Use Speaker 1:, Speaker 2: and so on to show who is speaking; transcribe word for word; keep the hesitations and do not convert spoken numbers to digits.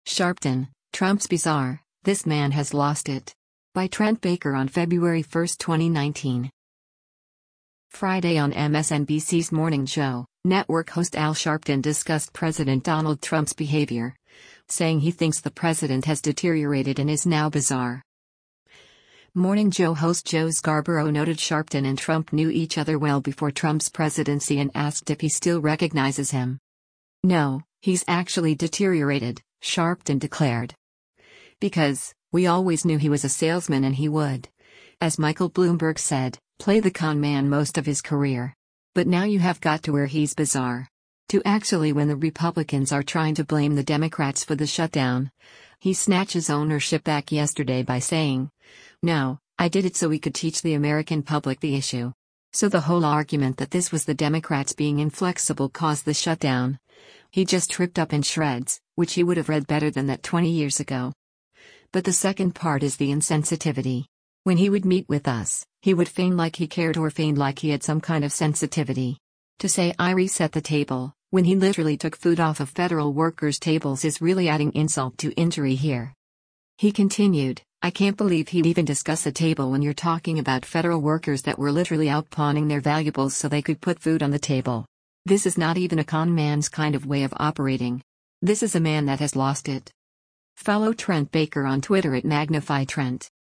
Speaker 1: Sharpton, Trump's bizarre, "This man has lost it." By Trent Baker on February first, twenty nineteen. Friday on M S N B C's Morning Joe, network host Al Sharpton discussed President Donald Trump's behavior, saying he thinks the president has deteriorated and is now bizarre. Morning Joe host Joe Scarborough noted Sharpton and Trump knew each other well before Trump's presidency and asked if he still recognizes him. "No, he's actually deteriorated," Sharpton declared. "Because, we always knew he was a salesman and he would, as Michael Bloomberg said, play the con man most of his career. But now you have got to where he's bizarre. To actually when the Republicans are trying to blame the Democrats for the shutdown, he snatches ownership back yesterday by saying, 'No, I did it so we could teach the American public the issue.' So the whole argument that this was the Democrats being inflexible caused the shutdown. He just tripped up in shreds, which he would have read better than that twenty years ago. But the second part is the insensitivity. When he would meet with us, he would feign like he cared or feign like he had some kind of sensitivity. To say I reset the table, when he literally took food off of federal workers' tables is really adding insult to injury here." He continued, "I can't believe he'd even discuss a table when you're talking about federal workers that were literally out pawning their valuables so they could put food on the table. This is not even a con man's kind of way of operating. This is a man that has lost it." Follow Trent Baker on Twitter at Magnify Trent.